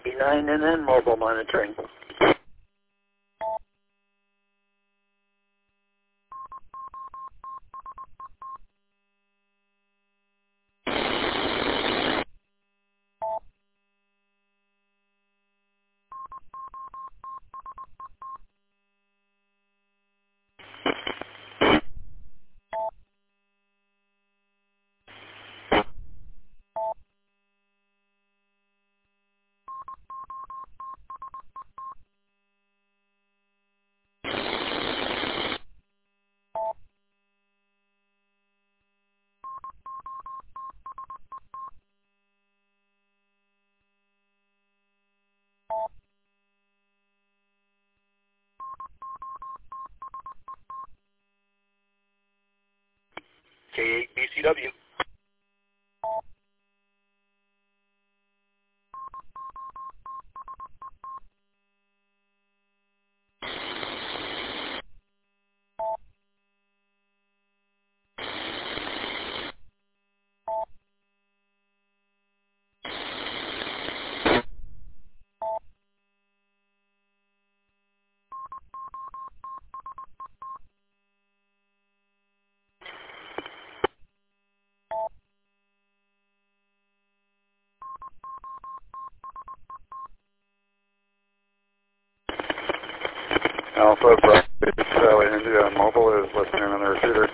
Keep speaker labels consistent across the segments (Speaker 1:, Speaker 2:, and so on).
Speaker 1: 9NN mobile monitoring. K8BCW. Alpha, Bravo, India Mobile is listening on the receiver.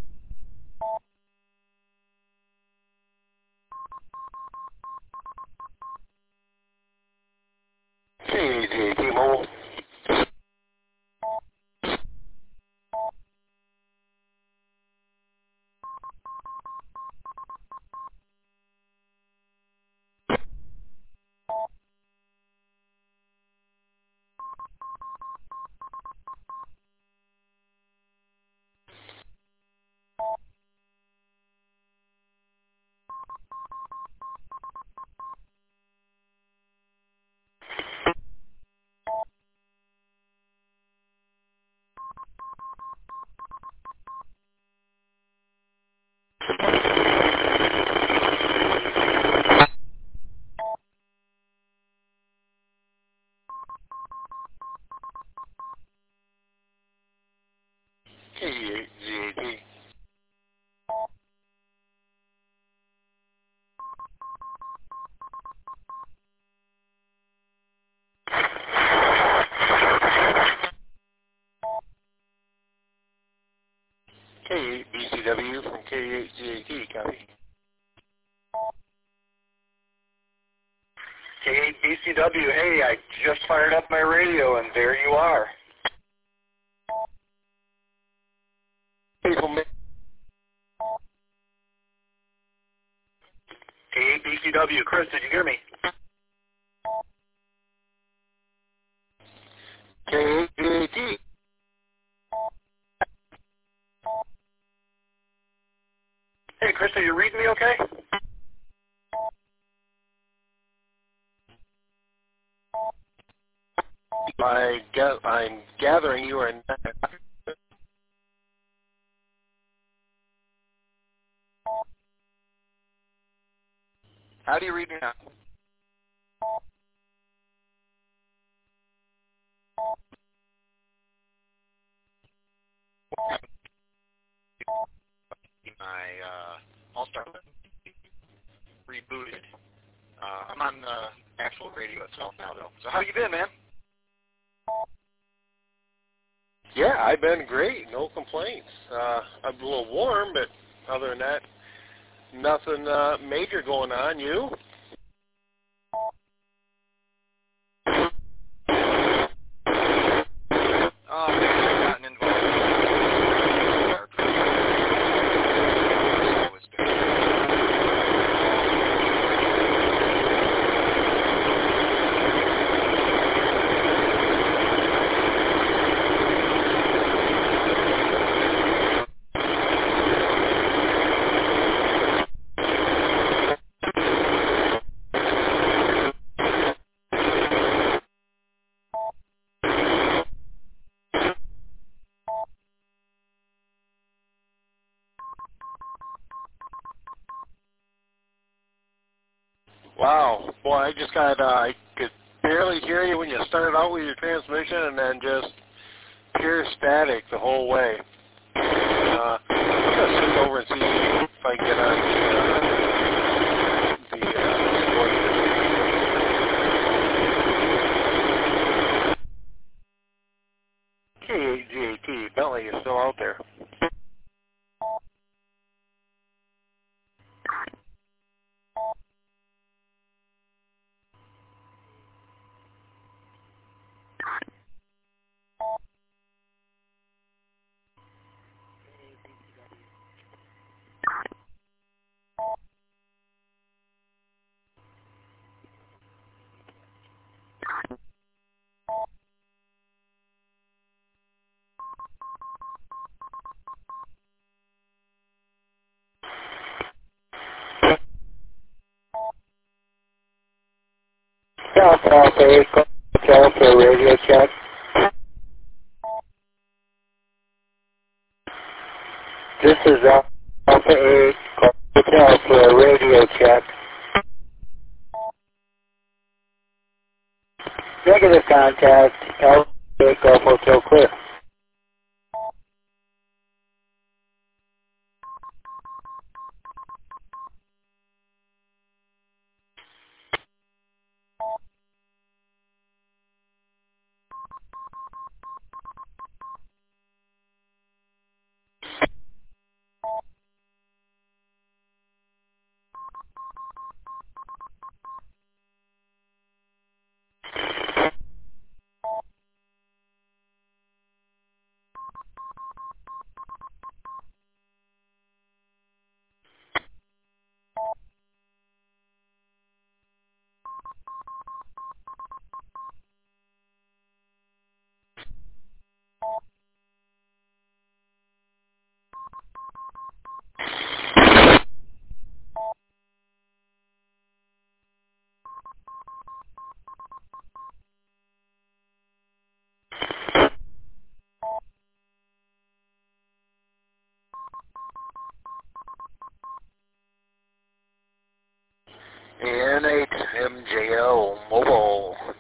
Speaker 2: KAZAT Mobile. KAZAT. K8BCW from K8ZAT, copy.
Speaker 1: K8BCW, hey, I just fired up my radio and there you are. K8BCW, Chris, did you hear me?
Speaker 2: K8ZAT.
Speaker 1: Hey, Chris, are you reading me okay?
Speaker 2: I'm gathering you are not.
Speaker 1: How do you read me now? All-Star rebooted. I'm on the actual radio itself now, though. So how you been, man?
Speaker 2: Yeah, I've been great. No complaints. I'm a little warm, but other than that, nothing major going on. You?
Speaker 1: I've gotten involved
Speaker 2: Wow. Boy, I just got, I could barely hear you when you start out with your transmission, and then just pure static the whole way. I'm going to switch over and see if I can get on the K8GAT, Bentley is still out there.
Speaker 3: Alpha 8, Alpha radio check. This is Alpha 8, Alpha radio check. Negative contact, Alpha 8, Golf Hotel clear.
Speaker 2: N8MJL Mobile.